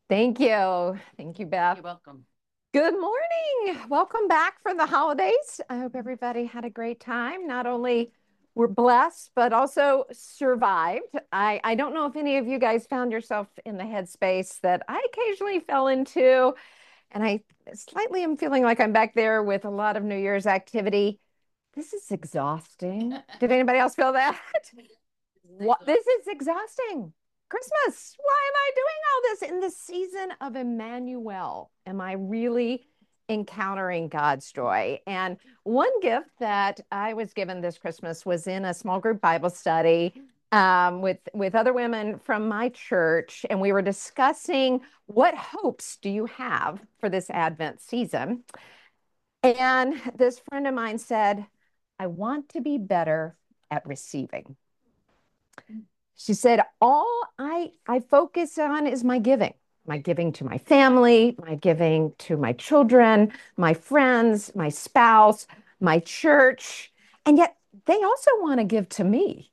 Thank you. Thank you, Beth. You're welcome. Good morning. Welcome back for the holidays. I hope everybody had a great time. Not only were blessed, but also survived. I don't know if any of you guys found yourself in the headspace that I occasionally fell into. And I slightly am feeling like I'm back there with a lot of New Year's activity. This is exhausting. Did anybody else feel that? What? This is exhausting. Christmas. Why am I doing all this in the season of Emmanuel? Am I really encountering God's joy? And one gift that I was given this Christmas was in a small group Bible study with other women from my church, and we were discussing what hopes do you have for this Advent season. And this friend of mine said, I want to be better at receiving. She said, all I focus on is my giving to my family, my giving to my children, my friends, my spouse, my church. And yet they also want to give to me.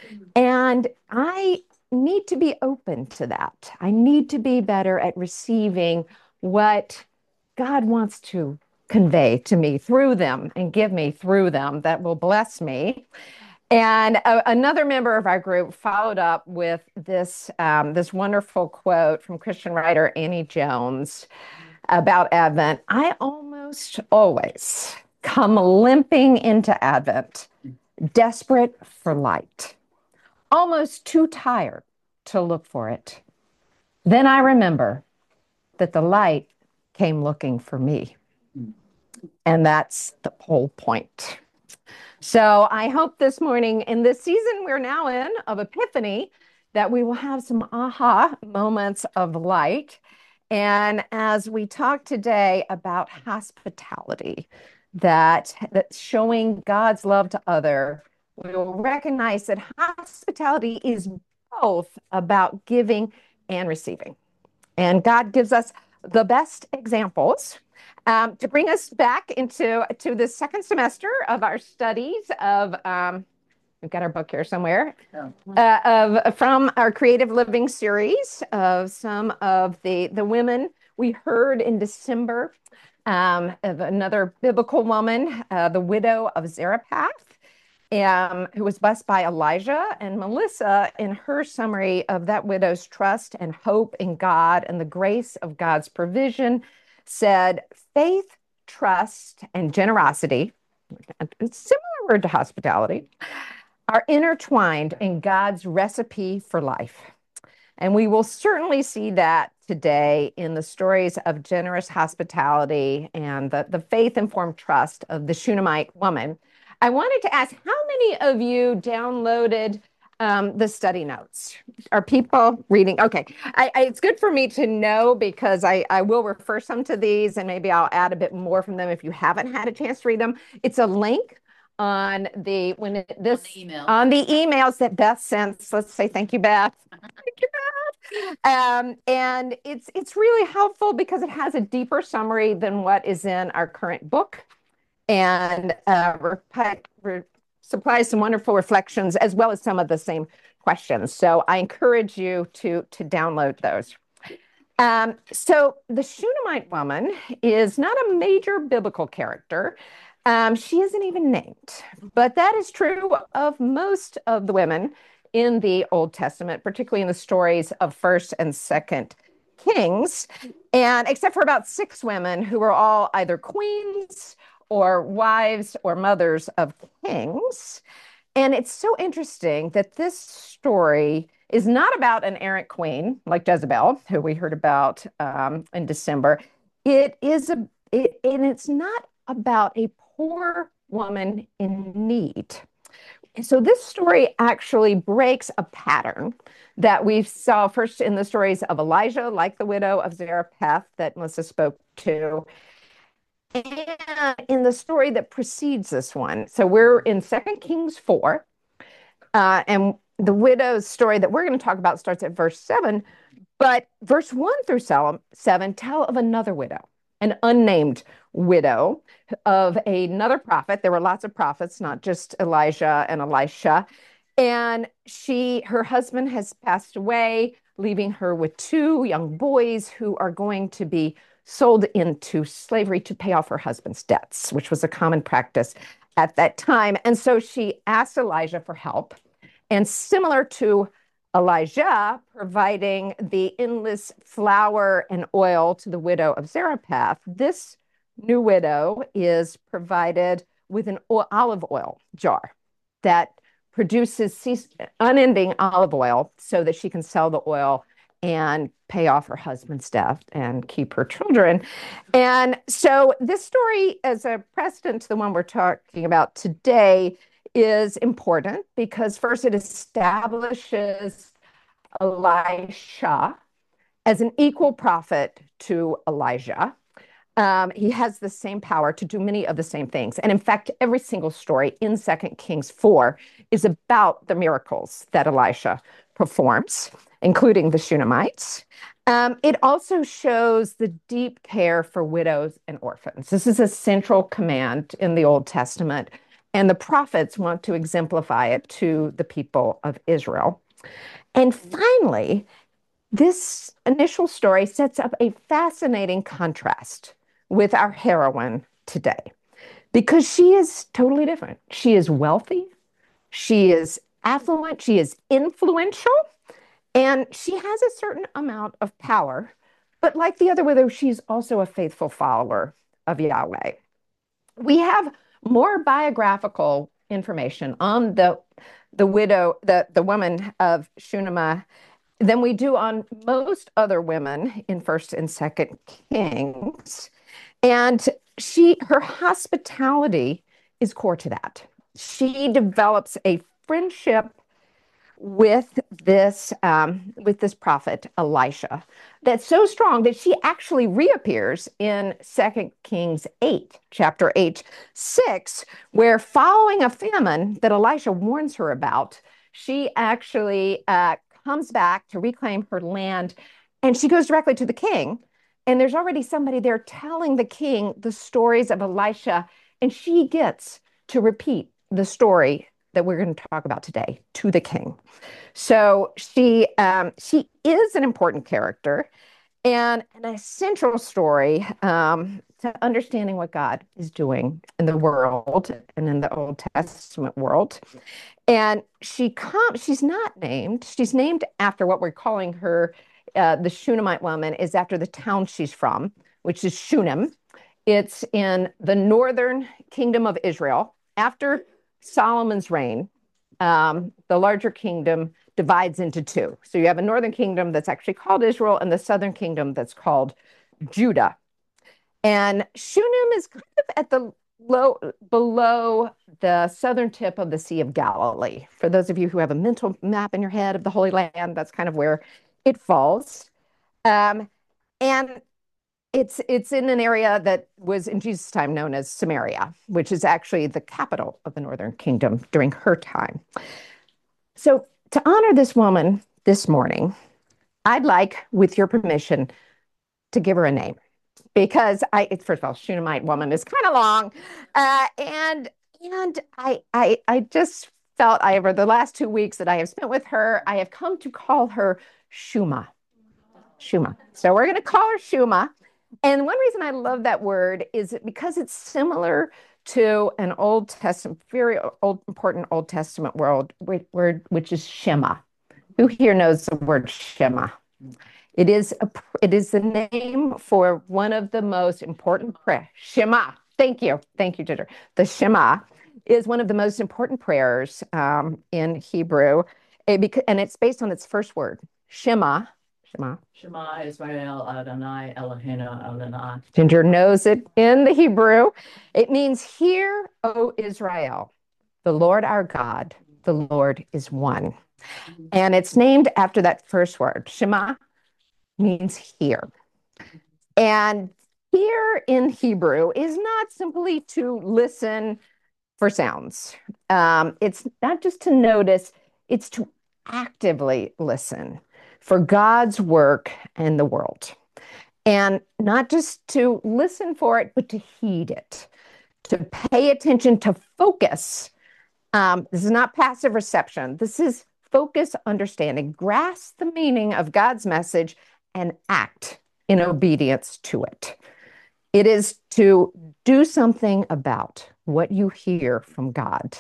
And I need to be open to that. I need to be better at receiving what God wants to convey to me through them and give me through them that will bless me. And another member of our group followed up with this wonderful quote from Christian writer Annie Jones about Advent. I almost always come limping into Advent, desperate for light, almost too tired to look for it. Then I remember that the light came looking for me. And that's the whole point. So I hope this morning, in this season we're now in of Epiphany, that we will have some aha moments of light. And as we talk today about hospitality, that's showing God's love to other, we will recognize that hospitality is both about giving and receiving. And God gives us the best examples to bring us back into the second semester of our studies of we've got our book here somewhere of from our creative living series of some of the women we heard in December, of another biblical woman, the widow of Zarephath, who was blessed by Elijah. And Melissa, in her summary of that widow's trust and hope in God and the grace of God's provision, said faith, trust, and generosity, a similar word to hospitality, are intertwined in God's recipe for life. And we will certainly see that today in the stories of generous hospitality and the faith informed trust of the Shunammite woman. I wanted to ask how many of you downloaded the study notes? Are people reading? Okay. It's good for me to know because I will refer some to these and maybe I'll add a bit more from them if you haven't had a chance to read them. It's a link on the when it, this on the emails that Beth sent. Let's say thank you, Beth. Thank you, Beth. And it's really helpful because it has a deeper summary than what is in our current book, and supplies some wonderful reflections as well as some of the same questions. So I encourage you to download those. So the Shunammite woman is not a major biblical character. She isn't even named, but that is true of most of the women in the Old Testament, particularly in the stories of First and Second Kings, and except for about six women who were all either queens or wives or mothers of kings. And it's so interesting that this story is not about an errant queen like Jezebel, who we heard about in December. And it's not about a poor woman in need. So this story actually breaks a pattern that we saw first in the stories of Elijah, like the widow of Zarephath that Melissa spoke to, and in the story that precedes this one. So we're in Second Kings 4, and the widow's story that we're going to talk about starts at verse 7, but verse 1 through 7 tell of another widow, an unnamed widow of another prophet. There were lots of prophets, not just Elijah and Elisha. And her husband has passed away, leaving her with two young boys who are going to be sold into slavery to pay off her husband's debts, which was a common practice at that time. And so she asked Elijah for help. And similar to Elijah providing the endless flour and oil to the widow of Zarephath, this new widow is provided with an olive oil jar that produces unending olive oil so that she can sell the oil and pay off her husband's debt and keep her children. And so this story, as a precedent to the one we're talking about today, is important because first it establishes Elisha as an equal prophet to Elijah. He has the same power to do many of the same things. And in fact, every single story in 2 Kings 4 is about the miracles that Elisha performs, including the Shunammite. It also shows the deep care for widows and orphans. This is a central command in the Old Testament, and the prophets want to exemplify it to the people of Israel. And finally, this initial story sets up a fascinating contrast with our heroine today because she is totally different. She is wealthy, she is affluent, she is influential, and she has a certain amount of power. But like the other widow, she's also a faithful follower of Yahweh. We have more biographical information on the widow, the woman of Shunammah, than we do on most other women in First and Second Kings. And her hospitality is core to that. She develops a friendship with this prophet Elisha that's so strong that she actually reappears in 2 Kings 8, chapter 8, 6, where following a famine that Elisha warns her about, she actually comes back to reclaim her land, and she goes directly to the king. And there's already somebody there telling the king the stories of Elisha, and she gets to repeat the story that we're going to talk about today to the king. So she is an important character and an essential story to understanding what God is doing in the world and in the Old Testament world. And she's not named. She's named after what we're calling her. The Shunammite woman is after the town she's from, which is Shunem. It's in the northern kingdom of Israel. After Solomon's reign, the larger kingdom divides into two. So you have a northern kingdom that's actually called Israel and the southern kingdom that's called Judah. And Shunem is kind of at the below the southern tip of the Sea of Galilee. For those of you who have a mental map in your head of the Holy Land, that's kind of where it falls. And it's in an area that was in Jesus' time known as Samaria, which is actually the capital of the northern kingdom during her time. So to honor this woman this morning, I'd like, with your permission, to give her a name. Because first of all, Shunammite woman is kind of long. And I just felt over the last 2 weeks that I have spent with her, I have come to call her Shuma. Shuma. So we're going to call her Shuma. And one reason I love that word is because it's similar to an Old Testament, very old, important Old Testament word, which is Shema. Who here knows the word Shema? It is the name for one of the most important prayers. Shema. Thank you, Ginger. The Shema is one of the most important prayers in Hebrew, and it's based on its first word, Shema. Shema. Shema Israel Adonai Eloheinu Adonai. Ginger knows it in the Hebrew. It means, "Hear, O Israel, the Lord our God, the Lord is one." And it's named after that first word. Shema means hear. And hear in Hebrew is not simply to listen for sounds. It's not just to notice, it's to actively listen for God's work in the world. And not just to listen for it, but to heed it, to pay attention, to focus. This is not passive reception. This is focus understanding, grasp the meaning of God's message, and act in obedience to it. It is to do something about what you hear from God.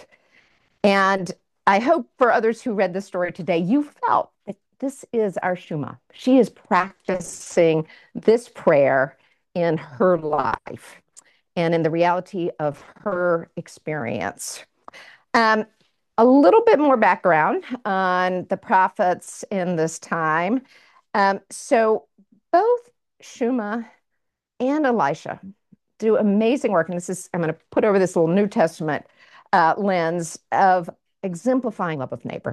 And I hope for others who read the story today, you felt that this is our Shuma. She is practicing this prayer in her life and in the reality of her experience. Um, a little bit more background on the prophets in this time. So both Shuma and Elisha do amazing work. And I'm going to put over this little New Testament lens of exemplifying love of neighbor.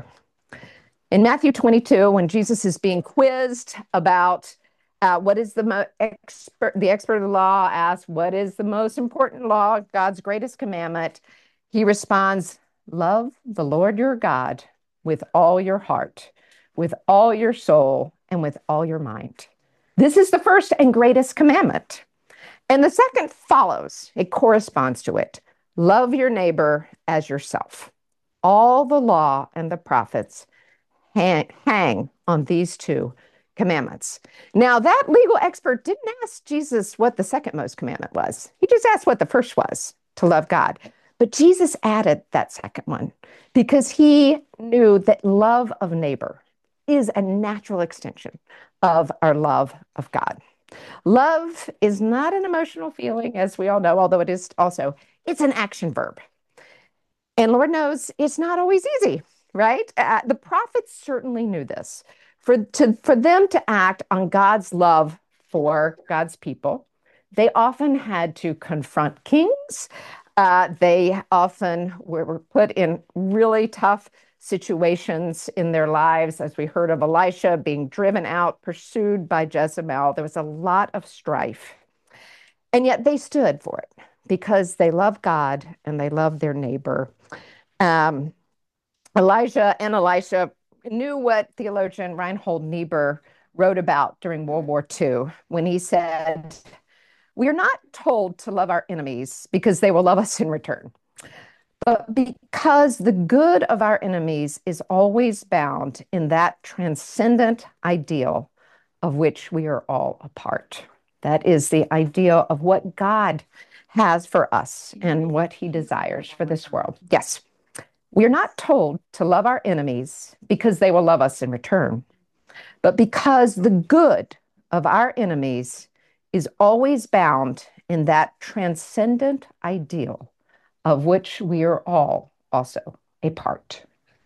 In Matthew 22, when Jesus is being quizzed about what is the expert of the law asks, what is the most important law, God's greatest commandment? He responds, love the Lord your God with all your heart, with all your soul, and with all your mind. This is the first and greatest commandment. And the second follows. It corresponds to it. Love your neighbor as yourself. All the law and the prophets hang on these two commandments. Now, that legal expert didn't ask Jesus what the second most commandment was. He just asked what the first was, to love God. But Jesus added that second one because he knew that love of neighbor is a natural extension of our love of God. Love is not an emotional feeling, as we all know, although it is also, it's an action verb. And Lord knows it's not always easy, right? The prophets certainly knew this. For them to act on God's love for God's people, they often had to confront kings. They often were put in really tough situations in their lives, as we heard of Elisha being driven out, pursued by Jezebel. There was a lot of strife. And yet they stood for it because they love God and they love their neighbor. Elijah and Elisha knew what theologian Reinhold Niebuhr wrote about during World War II when he said, we are not told to love our enemies because they will love us in return, but because the good of our enemies is always bound in that transcendent ideal of which we are all a part. That is the ideal of what God has for us and what he desires for this world. Yes, we're not told to love our enemies because they will love us in return, but because the good of our enemies is always bound in that transcendent ideal of which we are all also a part.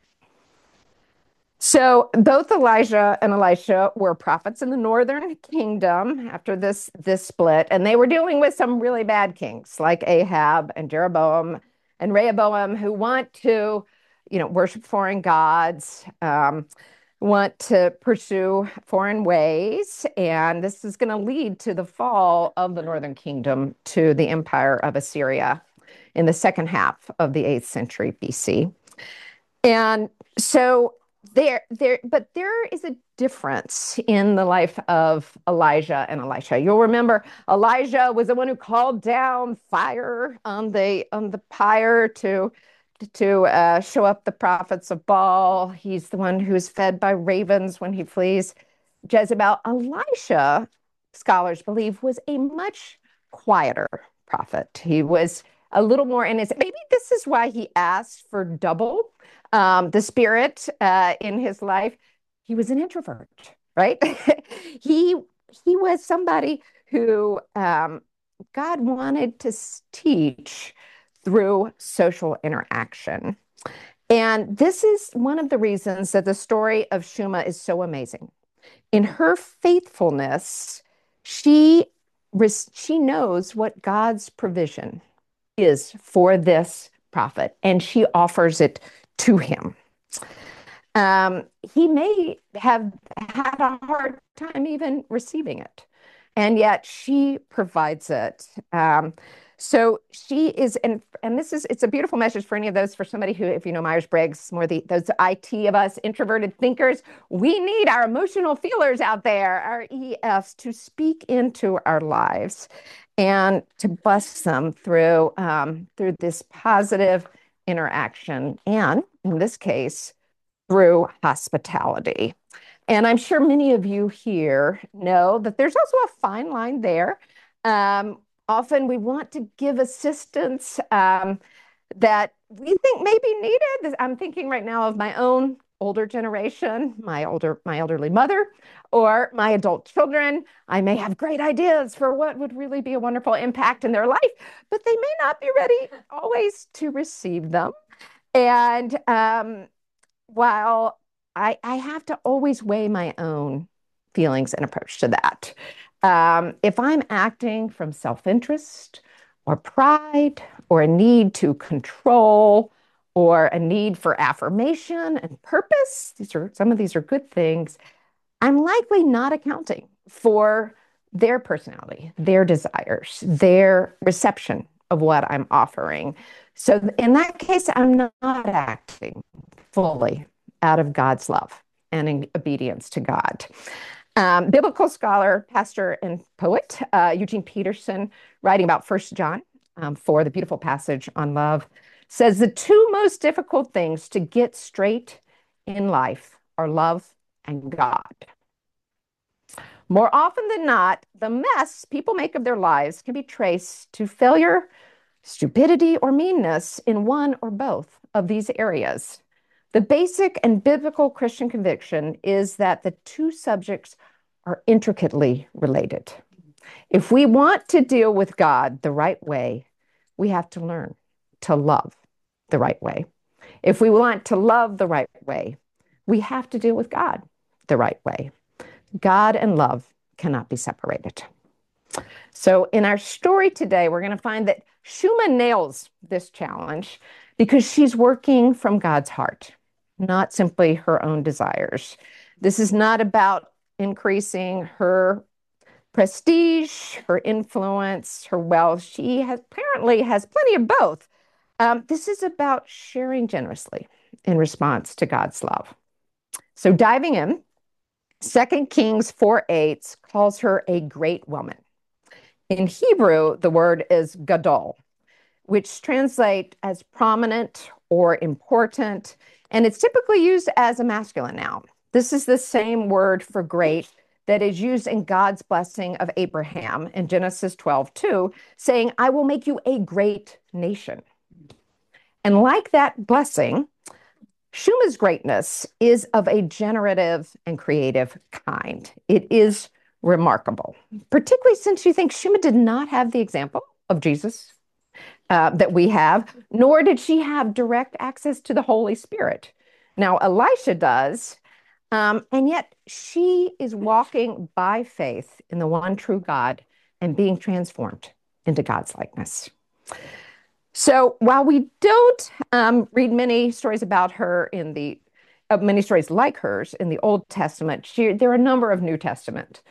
So both Elijah and Elisha were prophets in the northern kingdom after this split, and they were dealing with some really bad kings like Ahab and Jeroboam and Rehoboam who want to, worship foreign gods, want to pursue foreign ways, and this is going to lead to the fall of the northern kingdom to the empire of Assyria in the second half of the 8th century BC. And so there is a difference in the life of Elijah and Elisha. You'll remember Elijah was the one who called down fire on the pyre to show up the prophets of Baal. He's the one who is fed by ravens when he flees Jezebel. Elisha, scholars believe, was a much quieter prophet. He was a little more innocent. Maybe this is why he asked for double the spirit in his life. He was an introvert, right? he was somebody who God wanted to teach through social interaction. And this is one of the reasons that the story of Shuma is so amazing. In her faithfulness, she knows what God's provision is for this prophet, and she offers it to him. He may have had a hard time even receiving it, and yet she provides it. So she is, and it's a beautiful message for any of those, for somebody who, if you know Myers-Briggs, those IT of us, introverted thinkers, we need our emotional feelers out there, our EFs, to speak into our lives and to bless them through this positive interaction. And in this case, through hospitality. And I'm sure many of you here know that there's also a fine line there. Often we want to give assistance that we think may be needed. I'm thinking right now of my own older generation, my elderly mother, or my adult children. I may have great ideas for what would really be a wonderful impact in their life, but they may not be ready always to receive them. And while I have to always weigh my own feelings and approach to that. If I'm acting from self-interest or pride or a need to control or a need for affirmation and purpose, some of these are good things, I'm likely not accounting for their personality, their desires, their reception of what I'm offering. So in that case, I'm not acting fully out of God's love and in obedience to God. Biblical scholar, pastor, and poet Eugene Peterson, writing about 1 John for the beautiful passage on love, says the two most difficult things to get straight in life are love and God. More often than not, the mess people make of their lives can be traced to failure, stupidity, or meanness in one or both of these areas. The basic and biblical Christian conviction is that the two subjects are intricately related. If we want to deal with God the right way, we have to learn to love the right way. If we want to love the right way, we have to deal with God the right way. God and love cannot be separated. So in our story today, we're going to find that Shuma nails this challenge because she's working from God's heart, not simply her own desires. This is not about increasing her prestige, her influence, her wealth. She apparently has plenty of both. This is about sharing generously in response to God's love. So diving in, 2 Kings 4:8 calls her a great woman. In Hebrew, the word is gadol, which translates as prominent or important, and it's typically used as a masculine noun. This is the same word for great that is used in God's blessing of Abraham in Genesis 12:2, saying, I will make you a great nation. And like that blessing, Shuma's greatness is of a generative and creative kind. It is remarkable, particularly since you think Shuma did not have the example of Jesus that we have, nor did she have direct access to the Holy Spirit. Now, Elisha does, and yet she is walking by faith in the one true God and being transformed into God's likeness. So while we don't read many stories about her many stories like hers in the Old Testament, there are a number of New Testament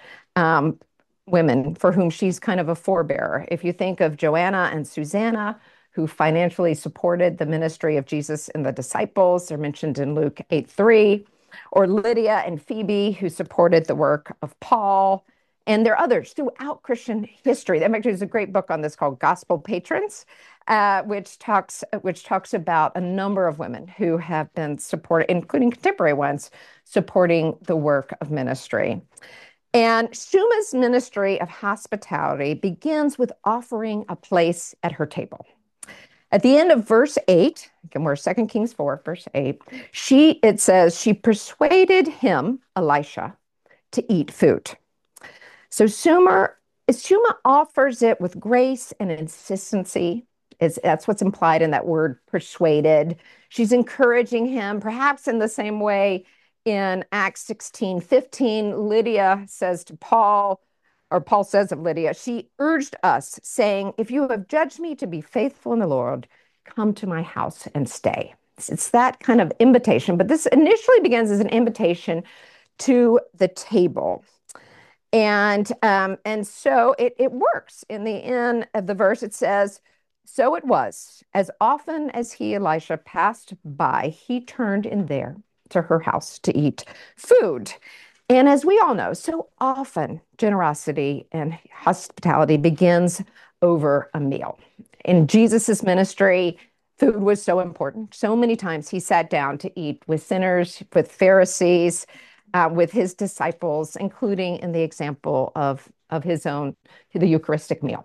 women for whom she's kind of a forebearer. If you think of Joanna and Susanna, who financially supported the ministry of Jesus and the disciples, they're mentioned in Luke 8:3, or Lydia and Phoebe, who supported the work of Paul. And there are others throughout Christian history. There's a great book on this called Gospel Patrons, which talks about a number of women who have been supported, including contemporary ones, supporting the work of ministry. And Shuma's ministry of hospitality begins with offering a place at her table. At the end of verse 8, again, we're 2 Kings 4, verse 8, it says, she persuaded him, Elisha, to eat food. So Shuma offers it with grace and insistency. That's what's implied in that word persuaded. She's encouraging him, perhaps in the same way in Acts 16:15, Lydia says to Paul, or Paul says of Lydia, she urged us, saying, if you have judged me to be faithful in the Lord, come to my house and stay. It's that kind of invitation, but this initially begins as an invitation to the table. And so it works. In the end of the verse, it says, so it was, as often as Elisha, passed by, he turned in there to her house to eat food. And as we all know, so often generosity and hospitality begins over a meal. In Jesus's ministry, food was so important. So many times he sat down to eat with sinners, with Pharisees, with his disciples, including in the example of his own, the Eucharistic meal.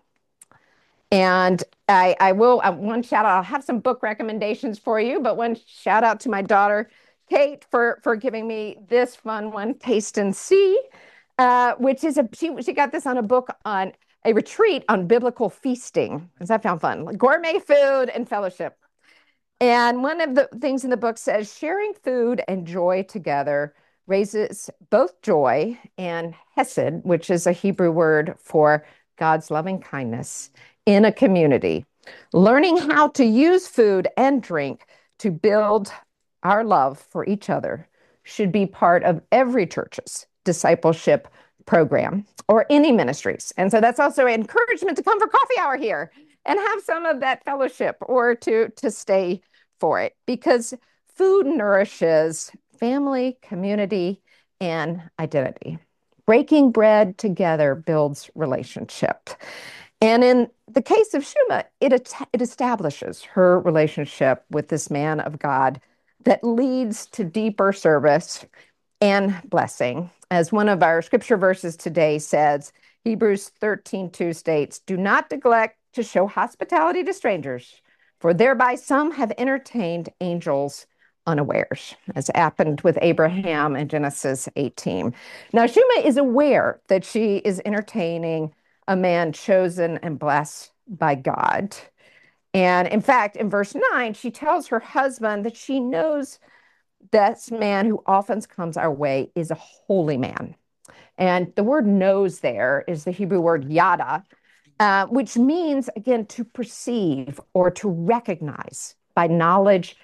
And I will, one shout out, I'll have some book recommendations for you, but one shout out to my daughter, Kate, for giving me this fun one, Taste and See, which is she got this on a book on a retreat on biblical feasting, because I found fun, like gourmet food and fellowship. And one of the things in the book says sharing food and joy together raises both joy and hesed, which is a Hebrew word for God's loving kindness in a community. Learning how to use food and drink to build our love for each other should be part of every church's discipleship program or any ministries. And so that's also an encouragement to come for coffee hour here and have some of that fellowship or to stay for it, because food nourishes family, community, and identity. Breaking bread together builds relationship. And in the case of Shuma, it establishes her relationship with this man of God that leads to deeper service and blessing. As one of our scripture verses today says, Hebrews 13:2 states, "Do not neglect to show hospitality to strangers, for thereby some have entertained angels unawares," as happened with Abraham in Genesis 18. Now, Shuma is aware that she is entertaining a man chosen and blessed by God. And in fact, in verse 9, she tells her husband that she knows this man who often comes our way is a holy man. And the word knows there is the Hebrew word yada, which means, again, to perceive or to recognize by knowledge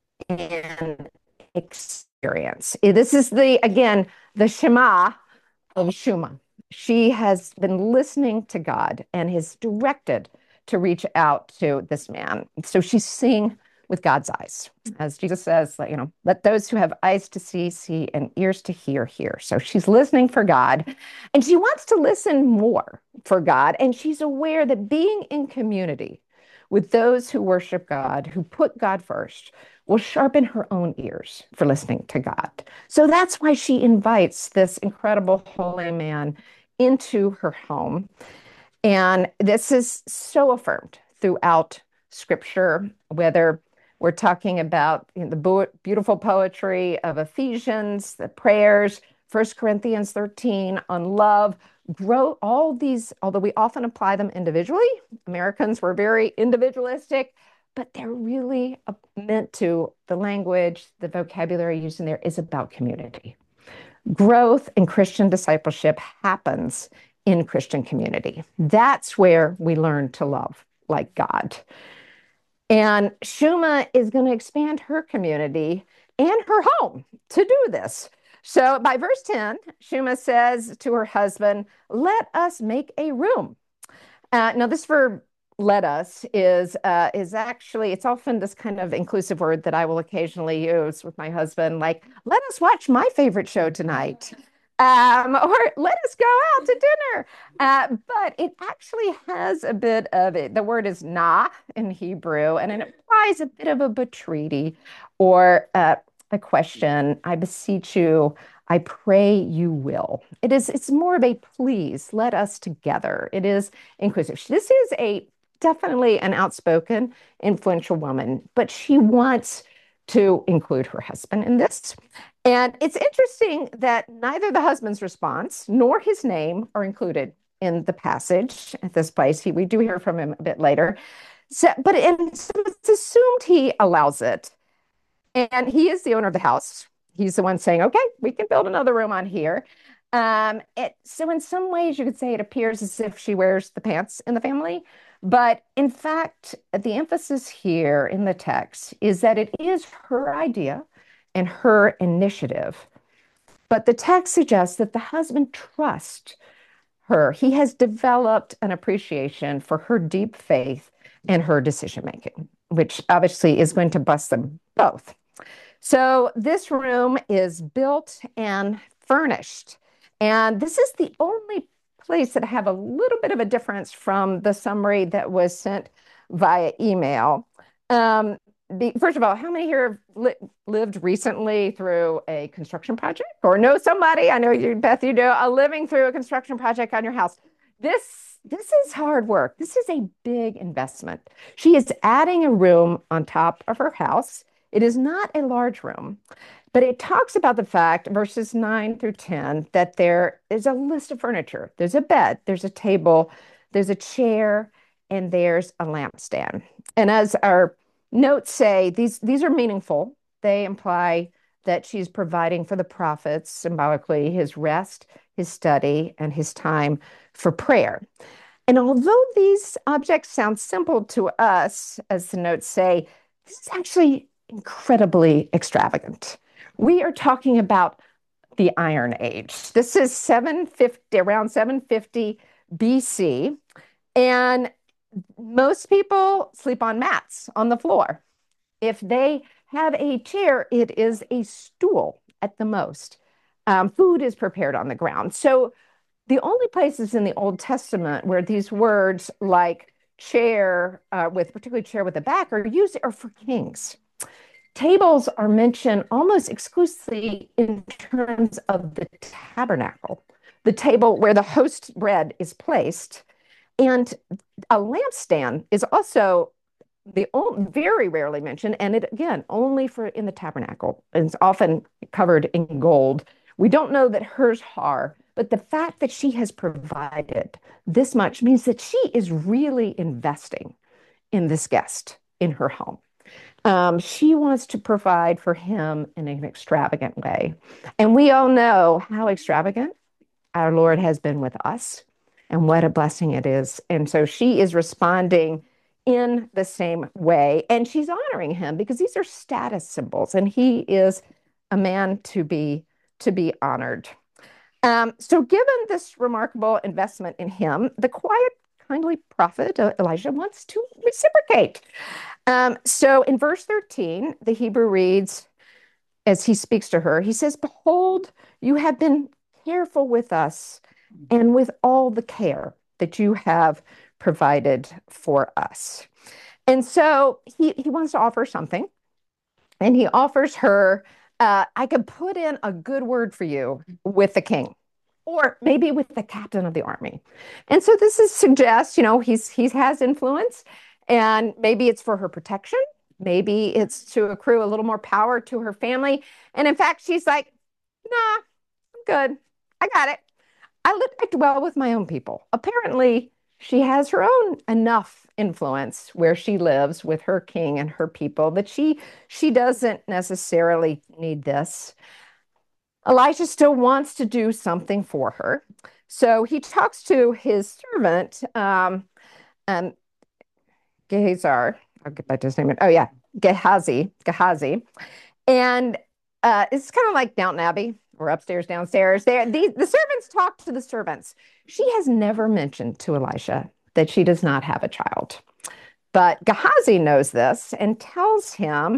and experience. This is again, the Shema of Shuma. She has been listening to God and is directed to reach out to this man. So she's seeing with God's eyes. As Jesus says, let those who have eyes to see, see, and ears to hear, hear. So she's listening for God, and she wants to listen more for God. And she's aware that being in community with those who worship God, who put God first, will sharpen her own ears for listening to God. So that's why she invites this incredible holy man into her home. And this is so affirmed throughout Scripture, whether we're talking about the beautiful poetry of Ephesians, the prayers, 1 Corinthians 13 on love, grow all these, although we often apply them individually. Americans were very individualistic, but they're really meant to, the language, the vocabulary used in there is about community. Growth in Christian discipleship happens in Christian community. That's where we learn to love like God. And Shuma is going to expand her community and her home to do this. So by verse 10, Shuma says to her husband, "Let us make a room." Now this verb, "let us," is actually, it's often this kind of inclusive word that I will occasionally use with my husband, like, "Let us watch my favorite show tonight." Or "Let us go out to dinner." But it actually has a bit of it. The word is "na" in Hebrew, and it implies a bit of a entreaty or a question. "I beseech you, I pray you will." It's more of a please, let us together. It is inclusive. This is definitely an outspoken, influential woman, but she wants to include her husband in this. And it's interesting that neither the husband's response nor his name are included in the passage at this place. We do hear from him a bit later. So it's assumed he allows it. And he is the owner of the house. He's the one saying, "Okay, we can build another room on here." So in some ways, you could say it appears as if she wears the pants in the family. But in fact, the emphasis here in the text is that it is her idea and her initiative. But the text suggests that the husband trusts her. He has developed an appreciation for her deep faith and her decision making, which obviously is going to bless them both. So this room is built and furnished. And this is the only place that I have a little bit of a difference from the summary that was sent via email. first of all, how many here have lived recently through a construction project or know somebody? I know you, Beth, you know, living through a construction project on your house. This is hard work. This is a big investment. She is adding a room on top of her house. It is not a large room, but it talks about the fact, verses 9 through 10, that there is a list of furniture. There's a bed, there's a table, there's a chair, and there's a lampstand. And as our notes say, these are meaningful. They imply that she's providing for the prophets, symbolically, his rest, his study, and his time for prayer. And although these objects sound simple to us, as the notes say, this is actually incredibly extravagant. We are talking about the Iron Age. This is 750, around 750 BC, and most people sleep on mats on the floor. If they have a chair, it is a stool at the most. Food is prepared on the ground. So the only places in the Old Testament where these words like chair, with particularly chair with a back, are used are for kings. Tables are mentioned almost exclusively in terms of the tabernacle, the table where the host bread is placed. And a lampstand is also the only, very rarely mentioned, and it again only for in the tabernacle. It's often covered in gold. We don't know that hers are, but the fact that she has provided this much means that she is really investing in this guest in her home. She wants to provide for him in an extravagant way. And we all know how extravagant our Lord has been with us and what a blessing it is. And so she is responding in the same way. And she's honoring him because these are status symbols, and he is a man to be honored. So given this remarkable investment in him, the quiet, kindly prophet Elijah wants to reciprocate. So in verse 13, the Hebrew reads, as he speaks to her, he says, "Behold, you have been careful with us and with all the care that you have provided for us." And so he wants to offer something, and he offers her, I could put in a good word for you with the king, or maybe with the captain of the army. And so this is suggests, you know, he has influence, and maybe it's for her protection. Maybe it's to accrue a little more power to her family. And in fact, she's like, nah, I'm good. I got it. I dwell with my own people. Apparently, she has her own enough influence where she lives with her king and her people that she doesn't necessarily need this. Elijah still wants to do something for her. So he talks to his servant, um, Gehazi. I'll get back to his name. Oh, yeah, Gehazi. And it's kind of like Downton Abbey or upstairs, downstairs. The servants talk to the servants. She has never mentioned to Elisha that she does not have a child. But Gehazi knows this and tells him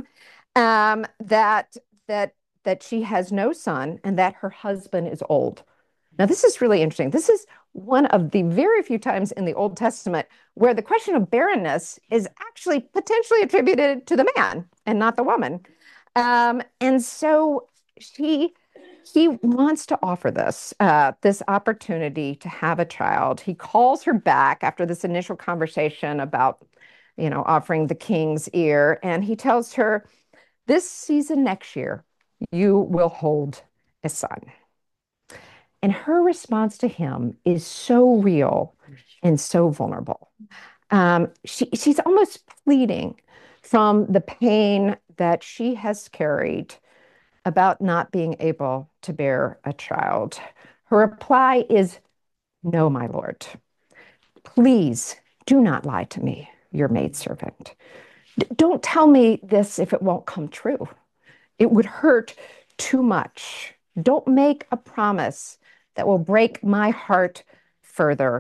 that she has no son and that her husband is old. Now, this is really interesting. This is one of the very few times in the Old Testament where the question of barrenness is actually potentially attributed to the man and not the woman. And so he wants to offer this opportunity to have a child. He calls her back after this initial conversation about, you know, offering the king's ear, and he tells her, this season next year, you will hold a son. And her response to him is so real and so vulnerable. She's almost pleading from the pain that she has carried about not being able to bear a child. Her reply is, no, my Lord. Please do not lie to me, your maidservant. Don't tell me this if it won't come true. It would hurt too much. Don't make a promise that will break my heart further.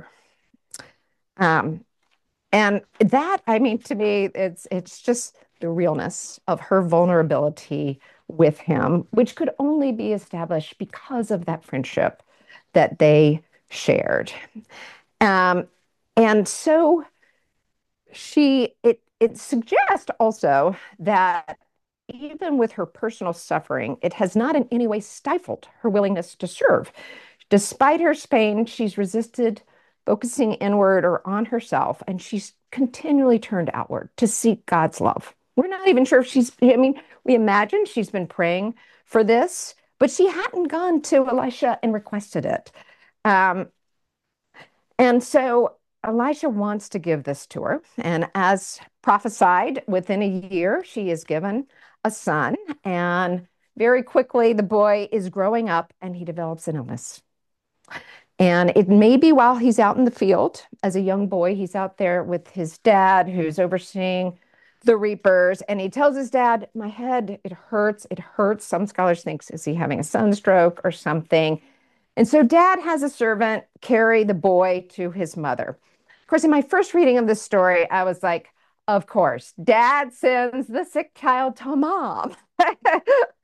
And that, I mean, to me, it's just the realness of her vulnerability with him, which could only be established because of that friendship that they shared. And so it suggests also that even with her personal suffering, it has not in any way stifled her willingness to serve. Despite her pain, she's resisted focusing inward or on herself, and she's continually turned outward to seek God's love. We're not even sure if we imagine she's been praying for this, but she hadn't gone to Elisha and requested it. Um, and so Elisha wants to give this to her. And as prophesied, within a year, she is given a son. And very quickly, the boy is growing up and he develops an illness. And it may be while he's out in the field as a young boy, he's out there with his dad who's overseeing the reapers. And he tells his dad, my head, it hurts. It hurts. Some scholars think, is he having a sunstroke or something? And so dad has a servant carry the boy to his mother. Of course, in my first reading of this story, I was like, of course, dad sends the sick child to mom. But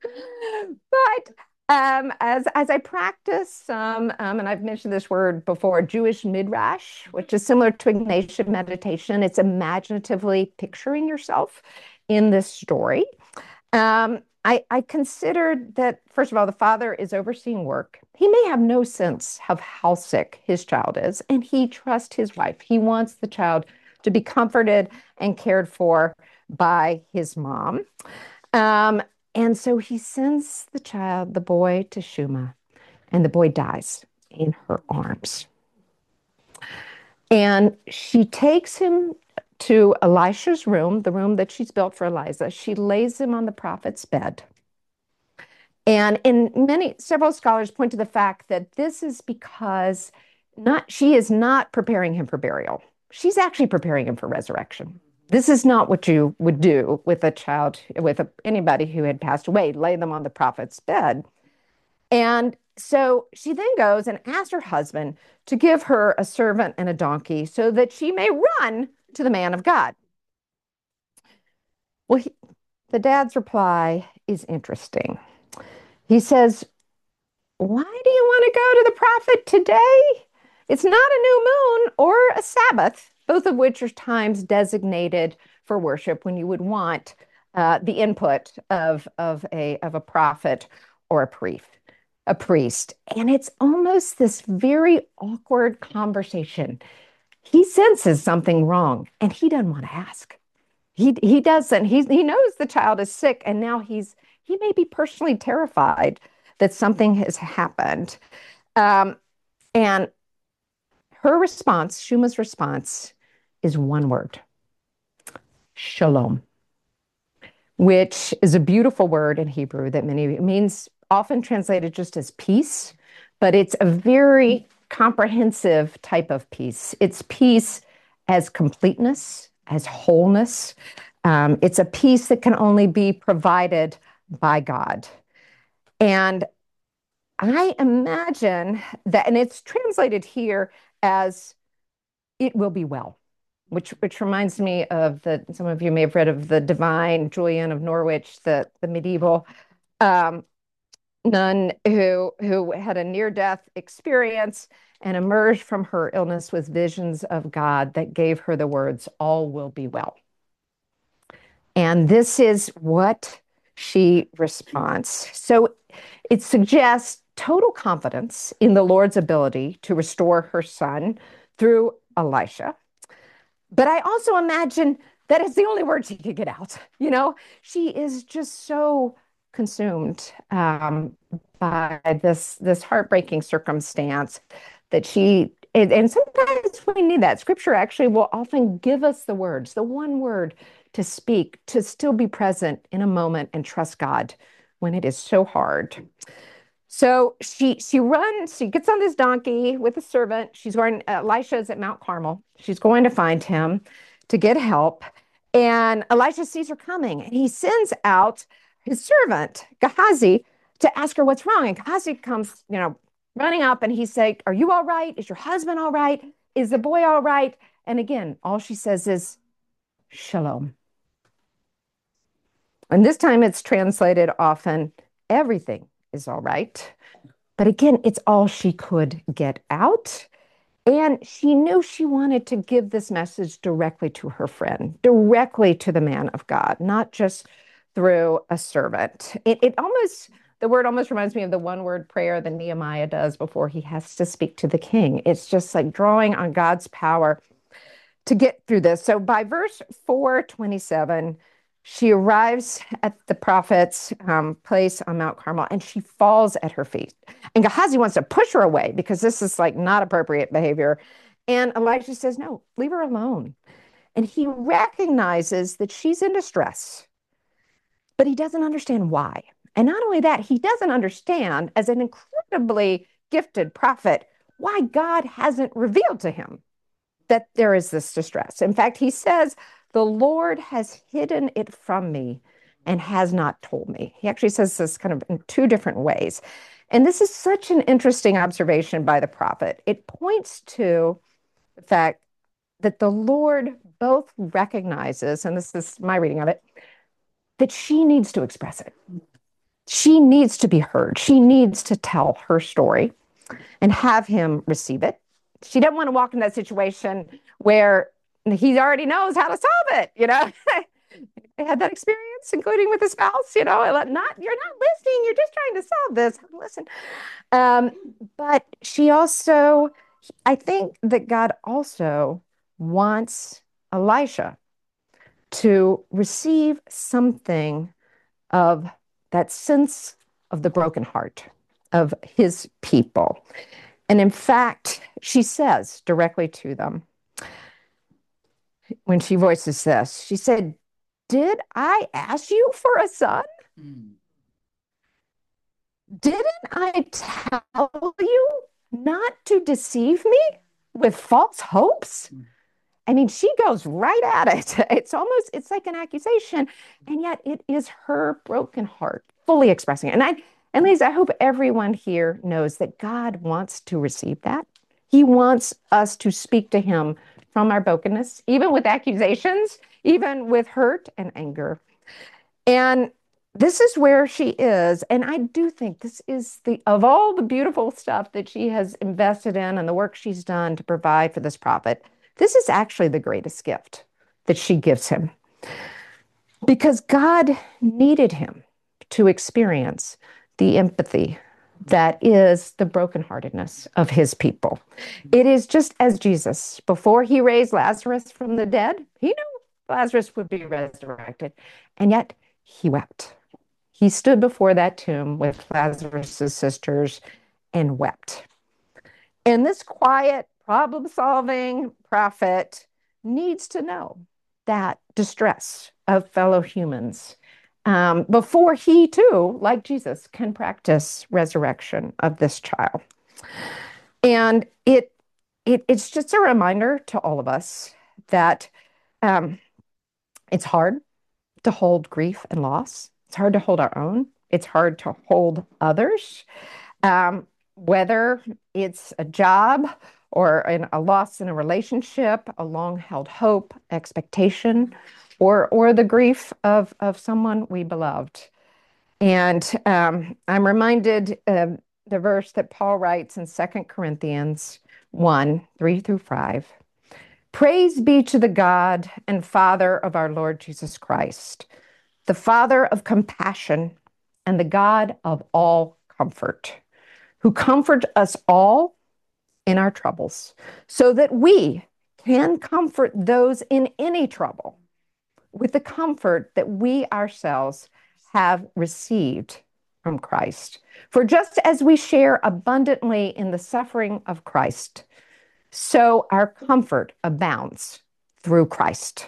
as I practice some, and I've mentioned this word before, Jewish midrash, which is similar to Ignatian meditation, it's imaginatively picturing yourself in this story. I considered that, first of all, the father is overseeing work. He may have no sense of how sick his child is, and he trusts his wife. He wants the child to be comforted and cared for by his mom. And so he sends the boy, to Shuma, and the boy dies in her arms. And she takes him to Elisha's room, the room that she's built for Elijah. She lays him on the prophet's bed. And several scholars point to the fact that this is because she is not preparing him for burial. She's actually preparing him for resurrection. This is not what you would do with a child, anybody who had passed away, lay them on the prophet's bed. And so she then goes and asks her husband to give her a servant and a donkey so that she may run to the man of God. Well, the dad's reply is interesting. He says, why do you want to go to the prophet today? It's not a new moon or a Sabbath, both of which are times designated for worship when you would want the input of a prophet or a priest. And it's almost this very awkward conversation. He senses something wrong and he doesn't want to ask. He doesn't. He knows the child is sick, and now he may be personally terrified that something has happened. And her response, Shuma's response, is one word: shalom, which is a beautiful word in Hebrew that it means often translated just as peace, but it's a very comprehensive type of peace. It's peace as completeness, as wholeness. It's a peace that can only be provided by God. And I imagine that, and it's translated here as it will be well, which reminds me of some of you may have read of the divine Julian of Norwich, the medieval nun who had a near-death experience and emerged from her illness with visions of God that gave her the words, all will be well. And this is what she responds. So it suggests total confidence in the Lord's ability to restore her son through Elisha. But I also imagine that it's the only words she could get out. She is just so consumed by this heartbreaking circumstance that and sometimes we need that. Scripture actually will often give us the words, the one word to speak, to still be present in a moment and trust God when it is so hard. So she runs, she gets on this donkey with a servant. Elisha's at Mount Carmel. She's going to find him to get help. And Elisha sees her coming, and he sends out his servant, Gehazi, to ask her what's wrong. And Gehazi comes, running up, and he's like, are you all right? Is your husband all right? Is the boy all right? And again, all she says is, shalom. And this time it's translated often, everything is all right. But again, it's all she could get out. And she knew she wanted to give this message directly to her friend, directly to the man of God, not just through a servant. The word almost reminds me of the one word prayer that Nehemiah does before he has to speak to the king. It's just like drawing on God's power to get through this. So by verse 427, she arrives at the prophet's place on Mount Carmel and she falls at her feet. And Gehazi wants to push her away because this is like not appropriate behavior. And Elijah says, no, leave her alone. And he recognizes that she's in distress, but he doesn't understand why. And not only that, he doesn't understand, as an incredibly gifted prophet, why God hasn't revealed to him that there is this distress. In fact, he says, the Lord has hidden it from me and has not told me. He actually says this kind of in two different ways. And this is such an interesting observation by the prophet. It points to the fact that the Lord both recognizes, and this is my reading of it, that she needs to express it. She needs to be heard. She needs to tell her story and have him receive it. She doesn't want to walk in that situation where he already knows how to solve it, you know. I had that experience, including with a spouse, you know, you're not listening, you're just trying to solve this. Listen. But she also, I think that God also wants Elisha to receive something of that sense of the broken heart of his people. And in fact, she says directly to them, when she voices this, she said, did I ask you for a son? Didn't I tell you not to deceive me with false hopes? I mean, she goes right at it. It's like an accusation. And yet it is her broken heart fully expressing it. And ladies, I hope everyone here knows that God wants to receive that. He wants us to speak to him from our brokenness, even with accusations, even with hurt and anger. And this is where she is. And I do think this is of all the beautiful stuff that she has invested in and the work she's done to provide for this prophet, this is actually the greatest gift that she gives him. Because God needed him to experience the empathy that is the brokenheartedness of his people. It is just as Jesus, before he raised Lazarus from the dead, he knew Lazarus would be resurrected. And yet he wept. He stood before that tomb with Lazarus' sisters and wept. And this quiet, problem-solving prophet needs to know that distress of fellow humans before he too, like Jesus, can practice resurrection of this child. And it's just a reminder to all of us that it's hard to hold grief and loss. It's hard to hold our own. It's hard to hold others, whether it's a job or a loss in a relationship, a long-held hope, expectation, or the grief of someone we beloved. And I'm reminded of the verse that Paul writes in 2 Corinthians 1, 3 through 5. Praise be to the God and Father of our Lord Jesus Christ, the Father of compassion and the God of all comfort, who comfort us all in our troubles, so that we can comfort those in any trouble with the comfort that we ourselves have received from Christ. For just as we share abundantly in the suffering of Christ, so our comfort abounds through Christ.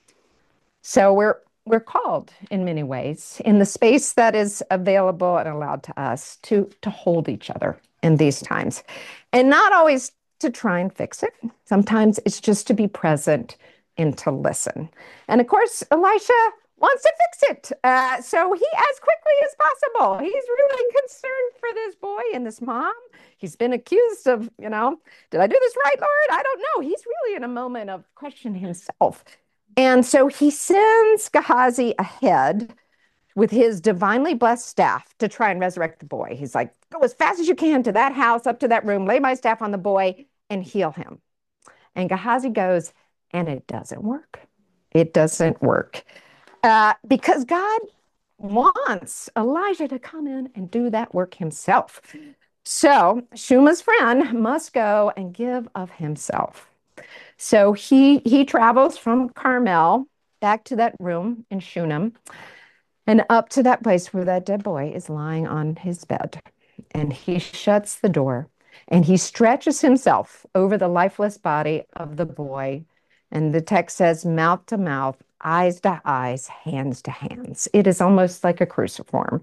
So we're called in many ways, in the space that is available and allowed to us, to hold each other in these times. And not always to try and fix it. Sometimes it's just to be present and to listen. And of course, Elisha wants to fix it. So he, as quickly as possible, he's really concerned for this boy and this mom. He's been accused of, did I do this right, Lord? I don't know. He's really in a moment of questioning himself. And so he sends Gehazi ahead with his divinely blessed staff to try and resurrect the boy. He's like, go as fast as you can to that house, up to that room, lay my staff on the boy, and heal him. And Gehazi goes, and it doesn't work. It doesn't work. Because God wants Elijah to come in and do that work himself. So Shuma's friend must go and give of himself. So he travels from Carmel back to that room in Shunem and up to that place where that dead boy is lying on his bed. And he shuts the door and he stretches himself over the lifeless body of the boy. And the text says, mouth to mouth, eyes to eyes, hands to hands. It is almost like a cruciform.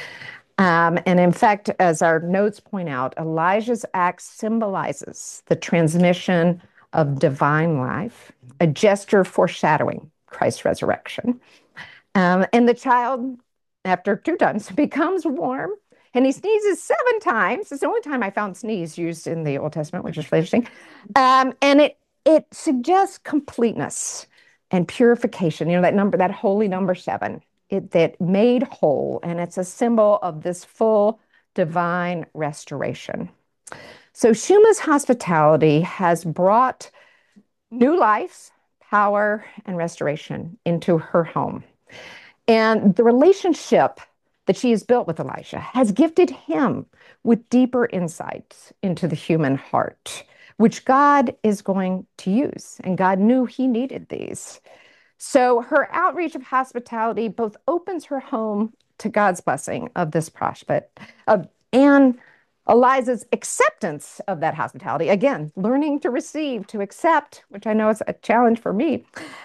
And in fact, as our notes point out, Elijah's act symbolizes the transmission of divine life, a gesture foreshadowing Christ's resurrection. And the child, after 2 times, becomes warm and he sneezes 7 times. It's the only time I found sneeze used in the Old Testament, which is really interesting. And it suggests completeness and purification. You know, that number, that holy number 7, that made whole, and it's a symbol of this full divine restoration. So Shuma's hospitality has brought new life, power, and restoration into her home. And the relationship that she has built with Elijah has gifted him with deeper insights into the human heart, which God is going to use. And God knew he needed these. So her outreach of hospitality both opens her home to God's blessing of this prospect and Elijah's acceptance of that hospitality. Again, learning to receive, to accept, which I know is a challenge for me.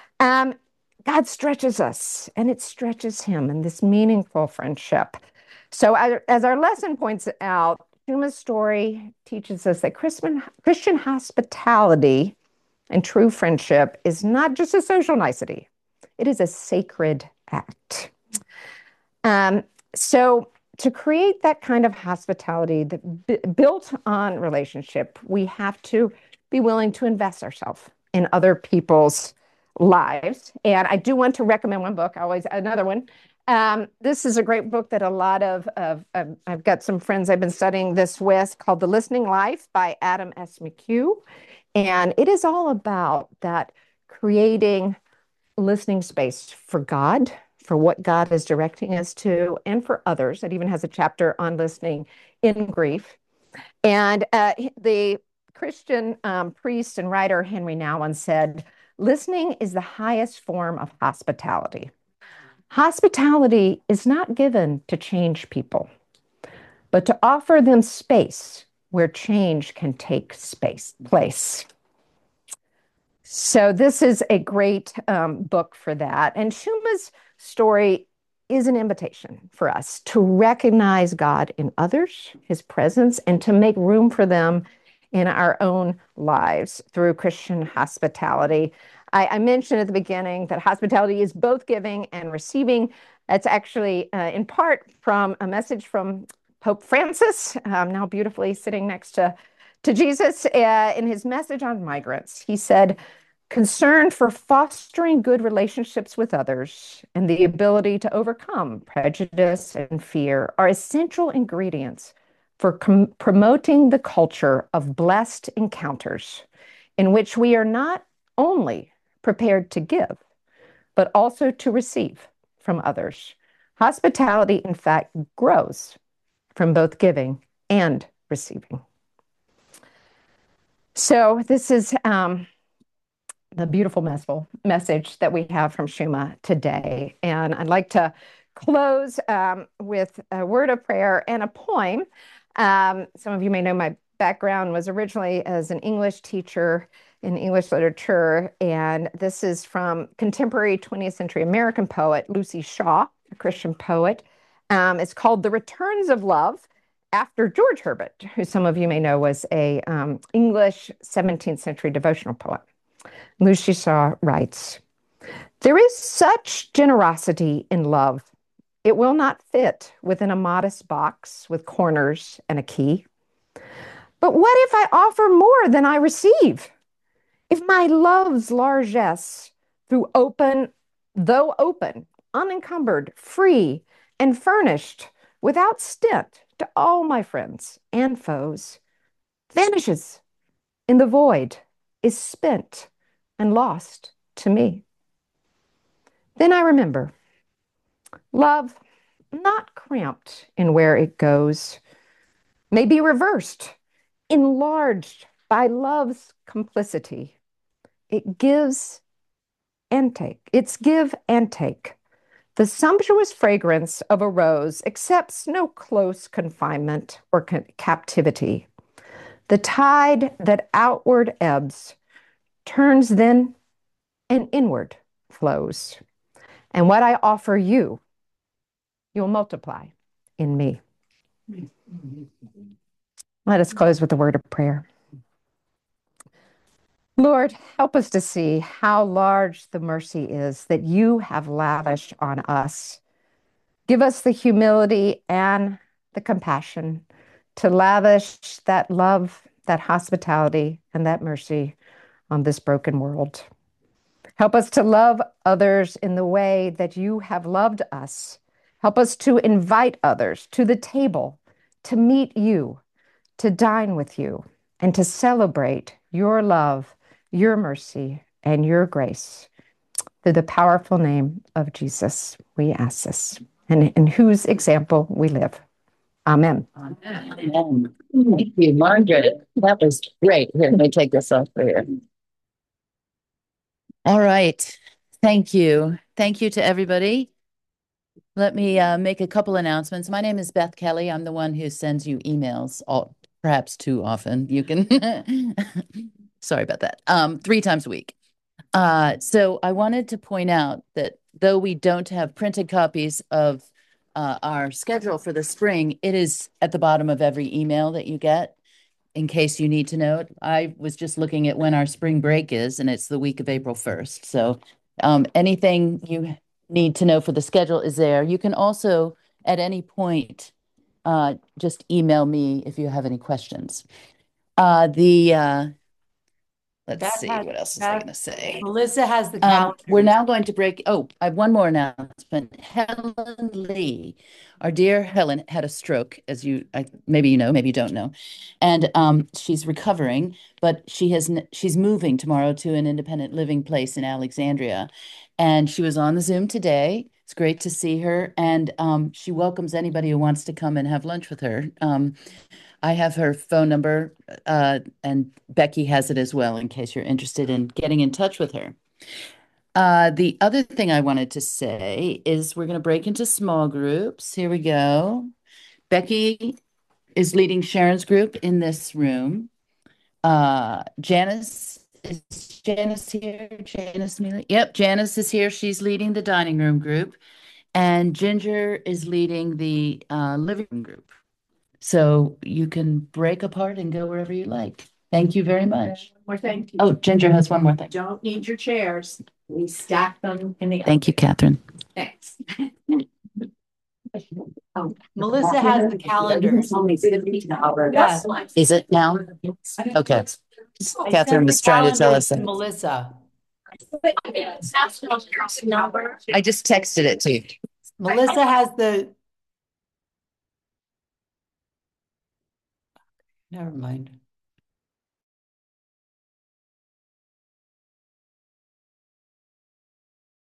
God stretches us and it stretches him in this meaningful friendship. So as our lesson points out, Shuma's story teaches us that Christian hospitality and true friendship is not just a social nicety. It is a sacred act. So to create that kind of hospitality that built on relationship, we have to be willing to invest ourselves in other people's lives. And I do want to recommend one book, another one. This is a great book that a lot of I've got some friends I've been studying this with, called The Listening Life by Adam S. McHugh. And it is all about that creating listening space for God, for what God is directing us to, and for others. It even has a chapter on listening in grief. And the Christian priest and writer Henry Nouwen said, listening is the highest form of hospitality. Hospitality is not given to change people, but to offer them space where change can take place. So this is a great book for that. And Shuma's story is an invitation for us to recognize God in others, his presence, and to make room for them in our own lives through Christian hospitality. I mentioned at the beginning that hospitality is both giving and receiving. That's actually in part from a message from Pope Francis, now beautifully sitting next to Jesus, in his message on migrants. He said, concern for fostering good relationships with others and the ability to overcome prejudice and fear are essential ingredients for promoting the culture of blessed encounters in which we are not only prepared to give, but also to receive from others. Hospitality, in fact, grows from both giving and receiving. So this is the beautiful message that we have from Shuma today. And I'd like to close with a word of prayer and a poem. Some of you may know my background was originally as an English teacher in English literature. And this is from contemporary 20th century American poet Lucy Shaw, a Christian poet. It's called The Returns of Love, after George Herbert, who some of you may know was a English 17th century devotional poet. Lucy Shaw writes, there is such generosity in love. It will not fit within a modest box with corners and a key. But what if I offer more than I receive? If my love's largesse, though open, unencumbered, free, and furnished, without stint to all my friends and foes, vanishes in the void is spent and lost to me. Then I remember love, not cramped in where it goes, may be reversed, enlarged by love's complicity. It gives and take. It's give and take. The sumptuous fragrance of a rose accepts no close confinement or captivity. The tide that outward ebbs turns then and inward flows. And what I offer you, you'll multiply in me. Let us close with a word of prayer. Lord, help us to see how large the mercy is that you have lavished on us. Give us the humility and the compassion to lavish that love, that hospitality, and that mercy on this broken world. Help us to love others in the way that you have loved us. Help us to invite others to the table, to meet you, to dine with you, and to celebrate your love, your mercy, and your grace. Through the powerful name of Jesus, we ask this, and in whose example we live. Amen. Amen. Thank you, Margaret. That was great. Here, let me take this off for you. All right. Thank you. Thank you to everybody. Let me make a couple announcements. My name is Beth Kelly. I'm the one who sends you emails, perhaps too often. You can, sorry about that, 3 times a week. So I wanted to point out that though we don't have printed copies of our schedule for the spring, it is at the bottom of every email that you get in case you need to know it. I was just looking at when our spring break is, and it's the week of April 1st. So anything you need to know for the schedule is there. You can also, at any point, just email me if you have any questions. Let's see, what else was I going to say? Melissa has the calendar. We're now going to break. Oh, I have one more announcement. Helen Lee, our dear Helen, had a stroke, as maybe you know, maybe you don't know, and she's recovering. But she's moving tomorrow to an independent living place in Alexandria, and she was on the Zoom today. It's great to see her, and she welcomes anybody who wants to come and have lunch with her. I have her phone number, and Becky has it as well in case you're interested in getting in touch with her. The other thing I wanted to say is we're going to break into small groups. Here we go. Becky is leading Sharon's group in this room. Janice here? Janice Mealy? Yep, Janice is here. She's leading the dining room group. And Ginger is leading the living room group. So you can break apart and go wherever you like. Thank you very much. More thank you. Oh, Ginger has one more thing. Don't need your chairs. We stack them in the. Thank you, Catherine. Thanks. Melissa has the calendar. Yes. Is it now? Okay. Catherine was trying to tell us that. Melissa. I just texted it to you. Melissa has the. Never mind.